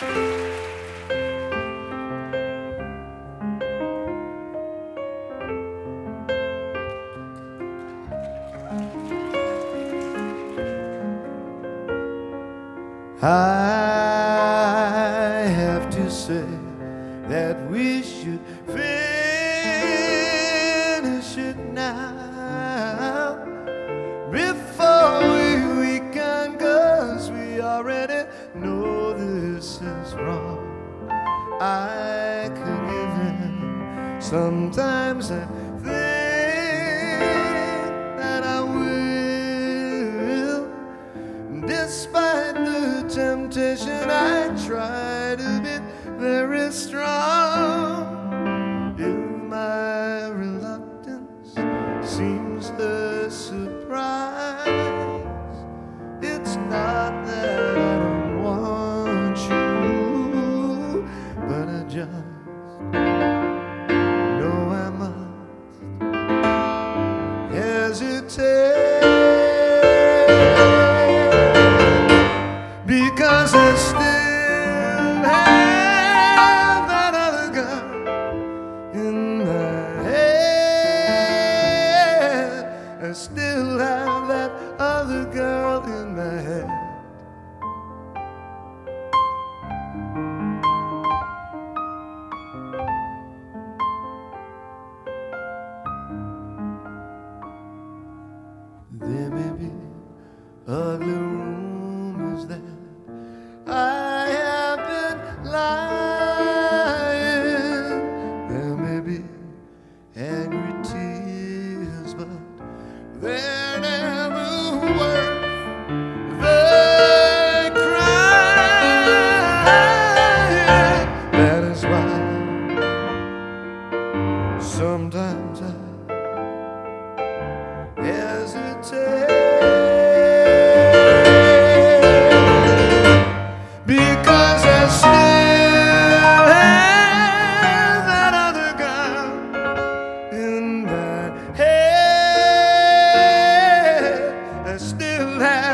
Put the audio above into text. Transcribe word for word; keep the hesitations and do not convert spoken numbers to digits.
I have to say that we should finish it now before we weaken, 'cause we already know this is wrong. I could give in. Sometimes I think that I will, despite the temptation. I try to be very strong. If my reluctance seems a surprise, it's not that I don't want you, but I just know I must hesitate, because I still have that other girl in my head. I still have that other girl in my head. There may be ugly rumors that I have been lying. There may be angry tears, but they're never worth the crying. That is why sometimes I hesitate, because I still have that other girl in my head. I still have